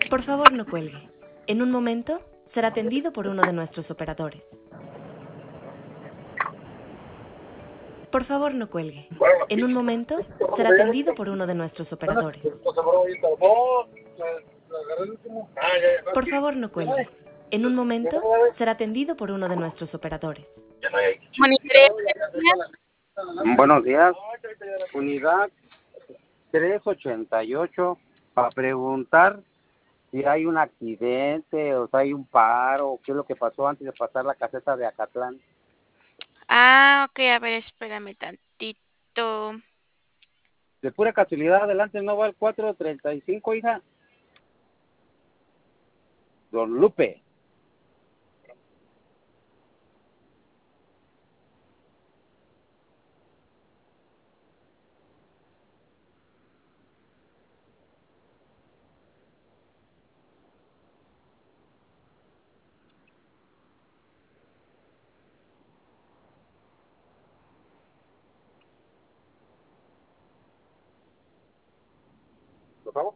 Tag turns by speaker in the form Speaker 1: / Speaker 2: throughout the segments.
Speaker 1: Por favor, no cuelgue. En un momento será atendido por uno de nuestros operadores. Por favor, no cuelgue. En un momento será atendido por uno de nuestros operadores. Por favor, no cuelgue. En un momento será atendido por uno de nuestros operadores.
Speaker 2: Monitoreo.
Speaker 3: Buenos días, unidad 388, para preguntar si hay un accidente o si hay un paro, qué es lo que pasó antes de pasar la caseta de Acatlán.
Speaker 2: Ah, ok, a ver, espérame tantito.
Speaker 3: De pura casualidad, adelante no va el 435, hija. Don Lupe. ¿Lo pago?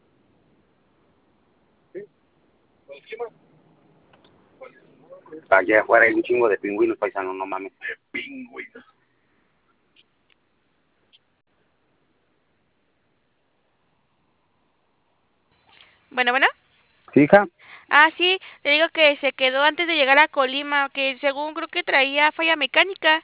Speaker 3: ¿Sí? ¿Con el clima? Allá afuera hay un chingo de pingüinos, paisanos, no mames. De pingüinos.
Speaker 2: Bueno, bueno.
Speaker 3: ¿Sí, hija?
Speaker 2: Ah, sí, te digo que se quedó antes de llegar a Colima, que según creo que traía falla mecánica.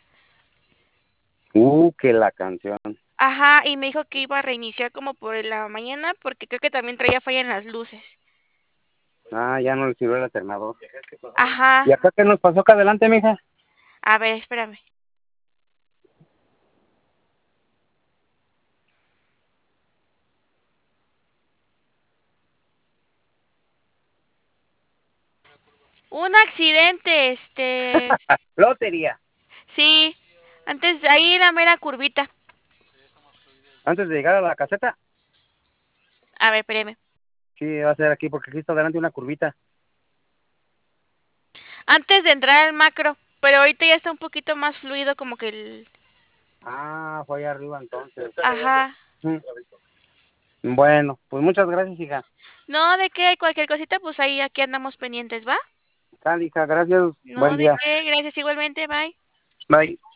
Speaker 3: Que la canción.
Speaker 2: Ajá, y me dijo que iba a reiniciar como por la mañana porque creo que también traía falla en las luces.
Speaker 3: Ah, ya no le sirvió el alternador.
Speaker 2: Ajá.
Speaker 3: ¿Y acá qué nos pasó acá adelante, mija?
Speaker 2: A ver, espérame. Un accidente,
Speaker 3: Lotería.
Speaker 2: sí, antes ahí en la mera curvita.
Speaker 3: Antes de llegar a la caseta.
Speaker 2: A ver, espérame.
Speaker 3: Sí, va a ser aquí, porque aquí está adelante una curvita.
Speaker 2: Antes de entrar al macro, pero ahorita ya está un poquito más fluido como que el...
Speaker 3: Ah, fue allá arriba entonces.
Speaker 2: Ajá.
Speaker 3: Bueno, pues muchas gracias, hija.
Speaker 2: No, de qué, cualquier cosita, pues ahí aquí andamos pendientes, ¿va?
Speaker 3: Tal, hija, gracias.
Speaker 2: No,
Speaker 3: Buen
Speaker 2: de
Speaker 3: día.
Speaker 2: qué, gracias igualmente, bye.
Speaker 3: Bye.